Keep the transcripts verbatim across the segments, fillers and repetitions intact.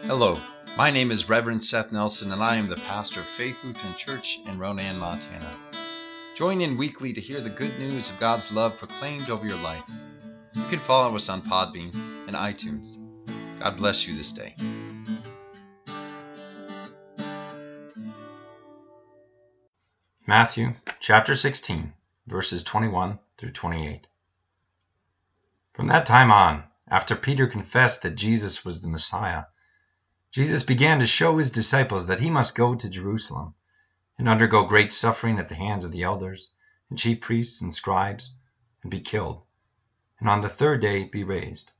Hello, my name is Reverend Seth Nelson, and I am the pastor of Faith Lutheran Church in Ronan, Montana. Join in weekly to hear the good news of God's love proclaimed over your life. You can follow us on Podbean and iTunes. God bless you this day. Matthew chapter sixteen, verses twenty-one through twenty-eight. From that time on, after Peter confessed that Jesus was the Messiah, Jesus began to show his disciples that he must go to Jerusalem and undergo great suffering at the hands of the elders and chief priests and scribes, and be killed, and on the third day be raised.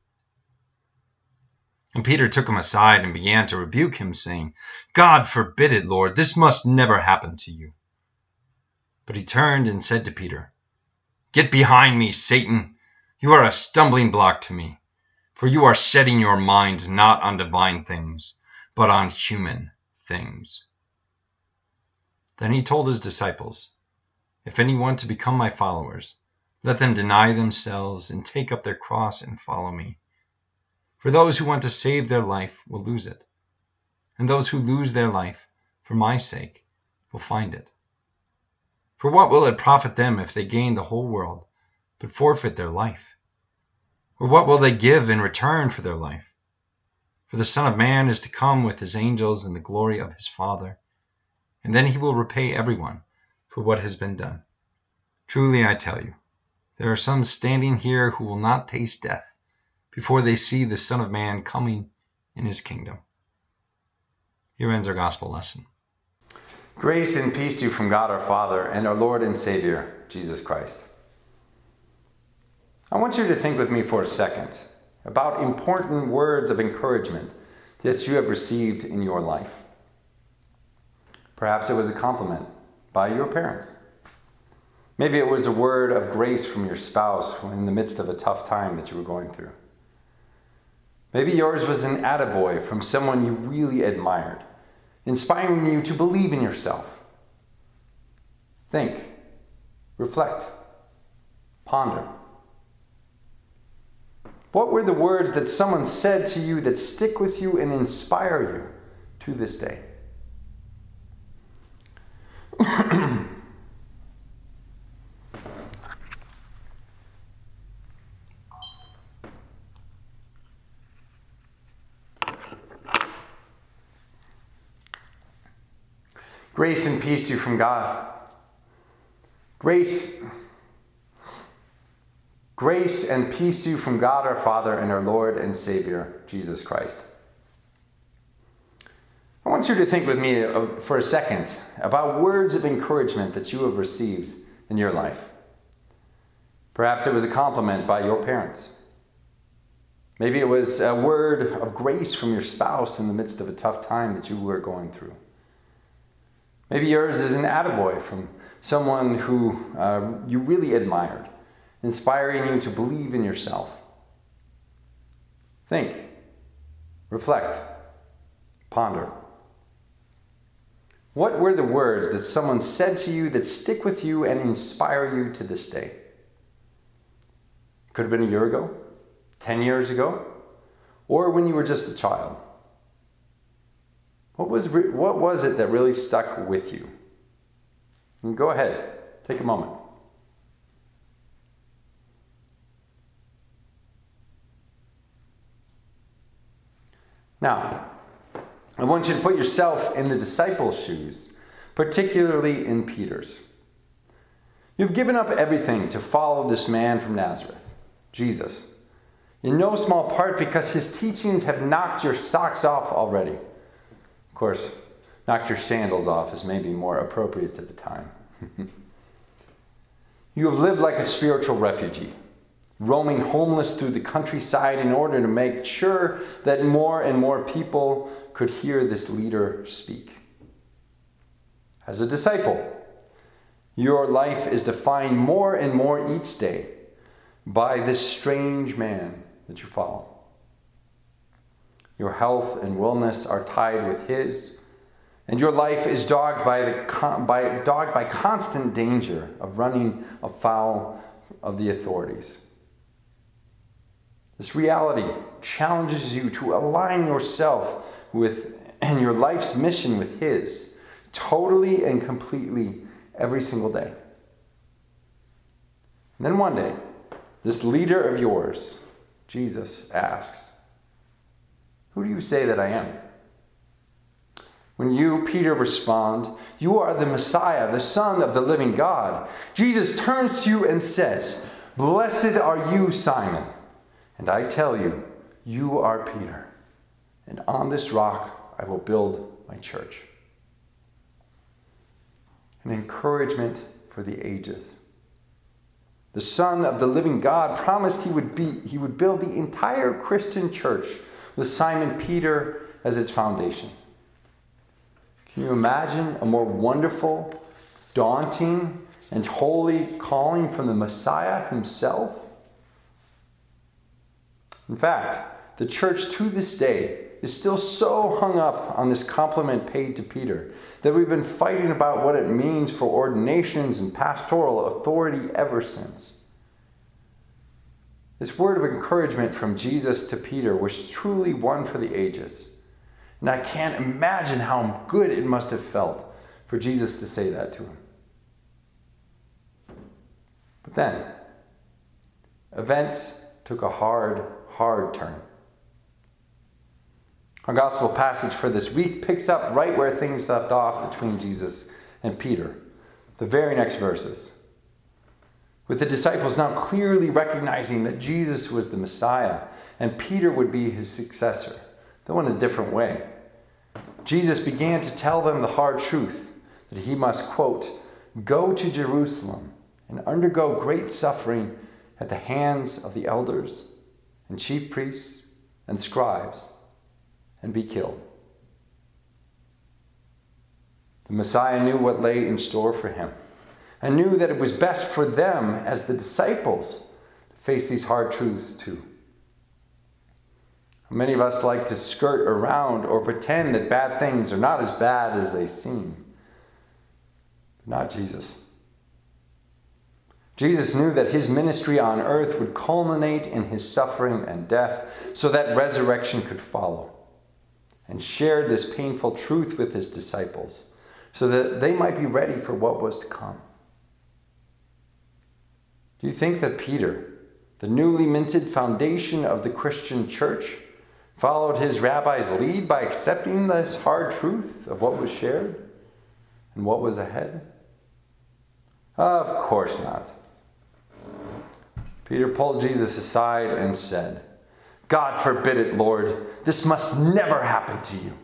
And Peter took him aside and began to rebuke him, saying, "God forbid it, Lord, this must never happen to you." But he turned and said to Peter, "Get behind me, Satan! You are a stumbling block to me, for you are setting your mind not on divine things, but on human things." Then he told his disciples, "If any want to become my followers, let them deny themselves and take up their cross and follow me. For those who want to save their life will lose it, and those who lose their life for my sake will find it. For what will it profit them if they gain the whole world, but forfeit their life? Or what will they give in return for their life? For the Son of Man is to come with his angels in the glory of his Father, and then he will repay everyone for what has been done. Truly I tell you, there are some standing here who will not taste death before they see the Son of Man coming in his kingdom." Here ends our gospel lesson. Grace and peace to you from God our Father and our Lord and Savior, Jesus Christ. I want you to think with me for a second about important words of encouragement that you have received in your life. Perhaps it was a compliment by your parents. Maybe it was a word of grace from your spouse in the midst of a tough time that you were going through. Maybe yours was an attaboy from someone you really admired, inspiring you to believe in yourself. Think, reflect, ponder. What were the words that someone said to you that stick with you and inspire you to this day? Grace and peace to you from God. Grace, grace and peace to you from God our Father and our Lord and Savior, Jesus Christ. I want you to think with me for a second about words of encouragement that you have received in your life. Perhaps it was a compliment by your parents. Maybe it was a word of grace from your spouse in the midst of a tough time that you were going through. Maybe yours is an attaboy from someone who uh, you really admired, inspiring you to believe in yourself. Think, reflect, ponder. What were the words that someone said to you that stick with you and inspire you to this day? Could have been a year ago, ten years ago, or when you were just a child. What was, re- what was it that really stuck with you? And go ahead, take a moment. Now, I want you to put yourself in the disciples' shoes, particularly in Peter's. You've given up everything to follow this man from Nazareth, Jesus, in no small part because his teachings have knocked your socks off already. Of course, knocked your sandals off is maybe more appropriate to the time. You have lived like a spiritual refugee, roaming homeless through the countryside in order to make sure that more and more people could hear this leader speak. As a disciple, your life is defined more and more each day by this strange man that you follow. Your health and wellness are tied with his, and your life is dogged by, the, by, dogged by constant danger of running afoul of the authorities. This reality challenges you to align yourself with and your life's mission with his, totally and completely every single day. And then one day, this leader of yours, Jesus, asks, "Who do you say that I am?" When you, Peter, respond, "You are the Messiah, the Son of the living God," Jesus turns to you and says, "Blessed are you, Simon, and I tell you, you are Peter, and on this rock I will build my church." An encouragement for the ages. The Son of the living God promised he would be he would build the entire Christian church with Simon Peter as its foundation. Can you imagine a more wonderful, daunting, and holy calling from the Messiah himself? In fact, the church to this day is still so hung up on this compliment paid to Peter that we've been fighting about what it means for ordinations and pastoral authority ever since. This word of encouragement from Jesus to Peter was truly one for the ages. And I can't imagine how good it must have felt for Jesus to say that to him. But then, events took a hard, hard turn. Our gospel passage for this week picks up right where things left off between Jesus and Peter, the very next verses. With the disciples now clearly recognizing that Jesus was the Messiah and Peter would be his successor, though in a different way. Jesus began to tell them the hard truth that he must, quote, "go to Jerusalem and undergo great suffering at the hands of the elders and chief priests and scribes and be killed." The Messiah knew what lay in store for him and knew that it was best for them as the disciples to face these hard truths too. Many of us like to skirt around or pretend that bad things are not as bad as they seem. But not Jesus. Jesus knew that his ministry on earth would culminate in his suffering and death so that resurrection could follow, and shared this painful truth with his disciples so that they might be ready for what was to come. Do you think that Peter, the newly minted foundation of the Christian church, followed his rabbi's lead by accepting this hard truth of what was shared and what was ahead? Of course not. Peter pulled Jesus aside and said, "God forbid it, Lord. This must never happen to you."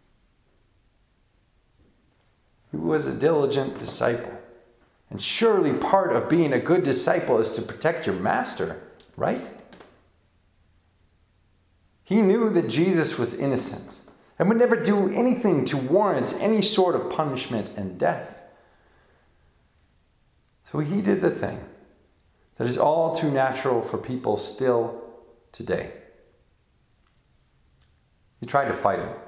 He was a diligent disciple. And surely part of being a good disciple is to protect your master, right? He knew that Jesus was innocent and would never do anything to warrant any sort of punishment and death. So he did the thing that is all too natural for people still today. He tried to fight him.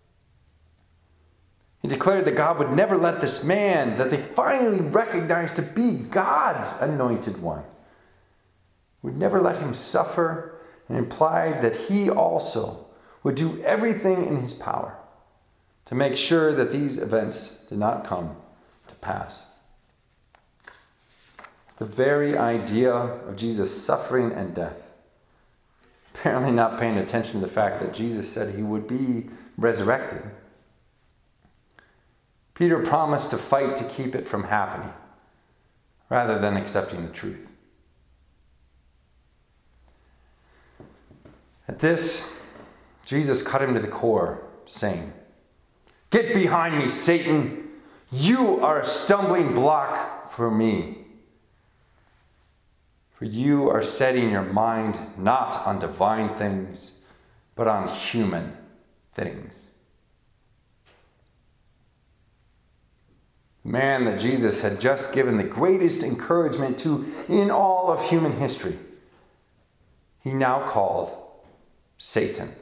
He declared that God would never let this man that they finally recognized to be God's anointed one, would never let him suffer, and implied that he also would do everything in his power to make sure that these events did not come to pass. The very idea of Jesus' suffering and death, apparently not paying attention to the fact that Jesus said he would be resurrected, Peter promised to fight to keep it from happening, rather than accepting the truth. At this, Jesus cut him to the core, saying, "Get behind me, Satan! You are a stumbling block for me. For you are setting your mind not on divine things, but on human things." The man that Jesus had just given the greatest encouragement to in all of human history, he now called Satan.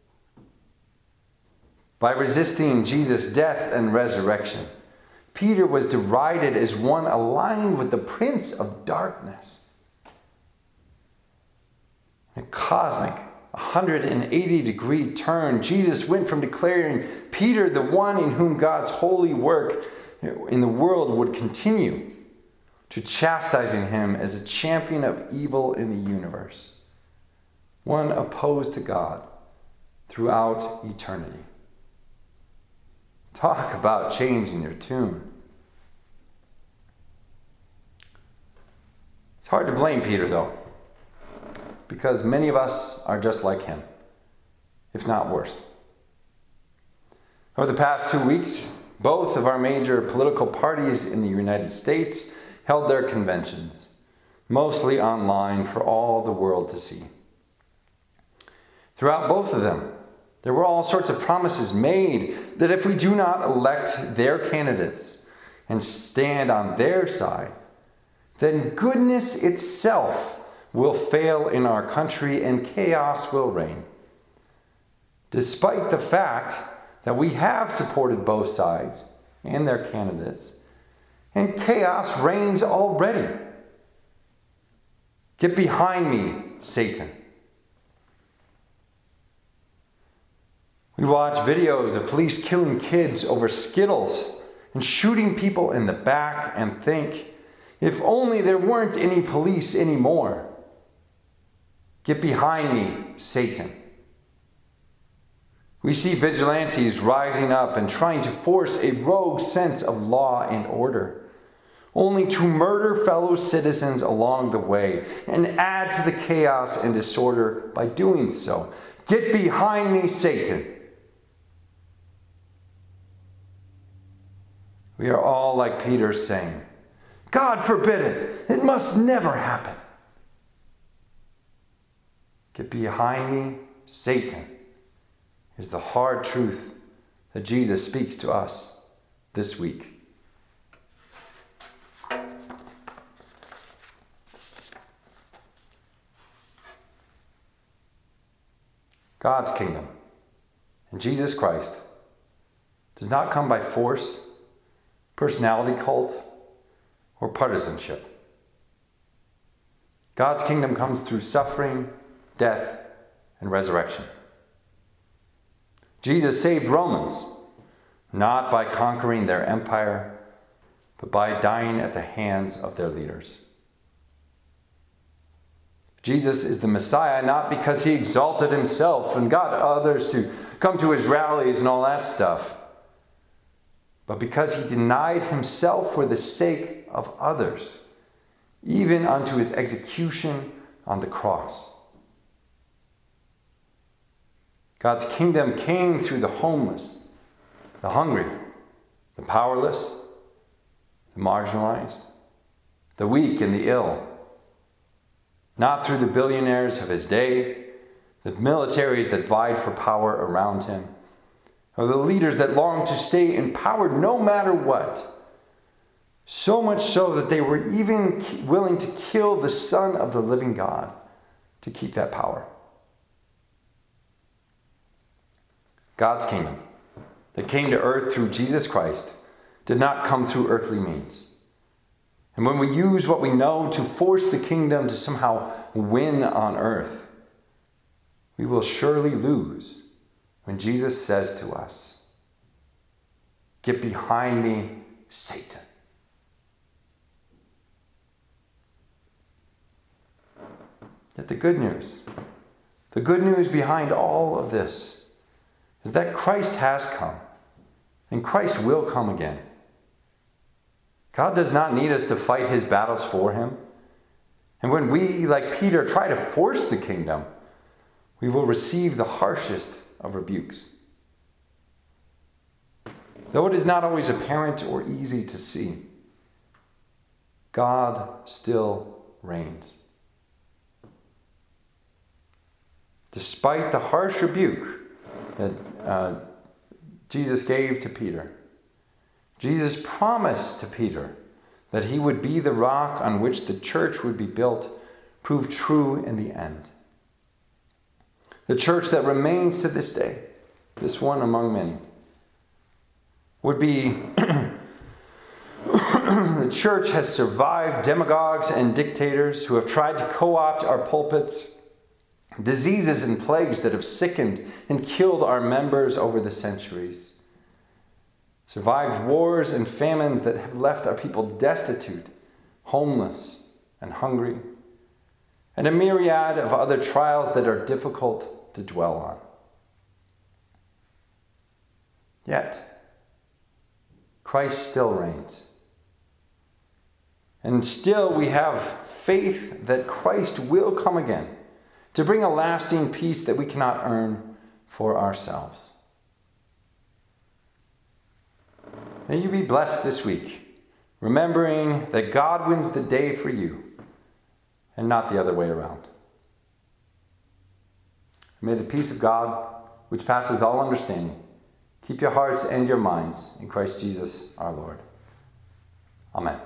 By resisting Jesus' death and resurrection, Peter was derided as one aligned with the prince of darkness. A cosmic, one hundred eighty degree turn. Jesus went from declaring Peter the one in whom God's holy work in the world would continue, to chastising him as a champion of evil in the universe, one opposed to God throughout eternity. Talk about changing your tune. It's hard to blame Peter, though, because many of us are just like him, if not worse. Over the past two weeks, both of our major political parties in the United States held their conventions, mostly online for all the world to see. Throughout both of them, there were all sorts of promises made that if we do not elect their candidates and stand on their side, then goodness itself will fail in our country and chaos will reign. Despite the fact that we have supported both sides and their candidates, and chaos reigns already. Get behind me, Satan. We watch videos of police killing kids over Skittles and shooting people in the back and think, if only there weren't any police anymore. Get behind me, Satan. We see vigilantes rising up and trying to force a rogue sense of law and order, only to murder fellow citizens along the way and add to the chaos and disorder by doing so. Get behind me, Satan. We are all like Peter saying, God forbid it. It must never happen. Get behind me, Satan, is the hard truth that Jesus speaks to us this week. God's kingdom in Jesus Christ does not come by force, personality cult, or partisanship. God's kingdom comes through suffering, death, and resurrection. Jesus saved Romans, not by conquering their empire, but by dying at the hands of their leaders. Jesus is the Messiah not because he exalted himself and got others to come to his rallies and all that stuff, but because he denied himself for the sake of others, even unto his execution on the cross. God's kingdom came through the homeless, the hungry, the powerless, the marginalized, the weak and the ill. Not through the billionaires of his day, the militaries that vied for power around him, or the leaders that longed to stay in power no matter what. So much so that they were even willing to kill the Son of the living God to keep that power. God's kingdom that came to earth through Jesus Christ did not come through earthly means. And when we use what we know to force the kingdom to somehow win on earth, we will surely lose when Jesus says to us, get behind me, Satan. Yet the good news, the good news behind all of this is that Christ has come and Christ will come again. God does not need us to fight his battles for him. And when we, like Peter, try to force the kingdom, we will receive the harshest of rebukes. Though it is not always apparent or easy to see, God still reigns. Despite the harsh rebuke that uh, Jesus gave to Peter, Jesus promised to Peter that he would be the rock on which the church would be built, proved true in the end. The church that remains to this day, this one among many, would be the church has survived demagogues and dictators who have tried to co-opt our pulpits diseases and plagues that have sickened and killed our members over the centuries, survived wars and famines that have left our people destitute, homeless, and hungry, and a myriad of other trials that are difficult to dwell on. Yet, Christ still reigns. And still we have faith that Christ will come again to bring a lasting peace that we cannot earn for ourselves. May you be blessed this week, remembering that God wins the day for you and not the other way around. May the peace of God, which passes all understanding, keep your hearts and your minds in Christ Jesus our Lord. Amen.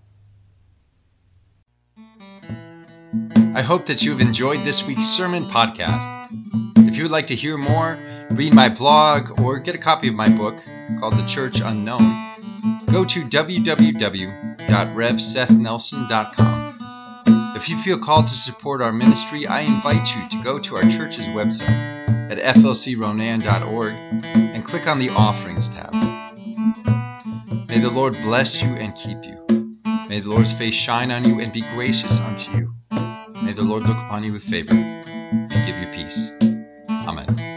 I hope that you have enjoyed this week's sermon podcast. If you would like to hear more, read my blog, or get a copy of my book called The Church Unknown, go to w w w dot rev seth nelson dot com. If you feel called to support our ministry, I invite you to go to our church's website at f l c ronan dot org and click on the Offerings tab. May the Lord bless you and keep you. May the Lord's face shine on you and be gracious unto you. May the Lord look upon you with favor and give you peace. Amen.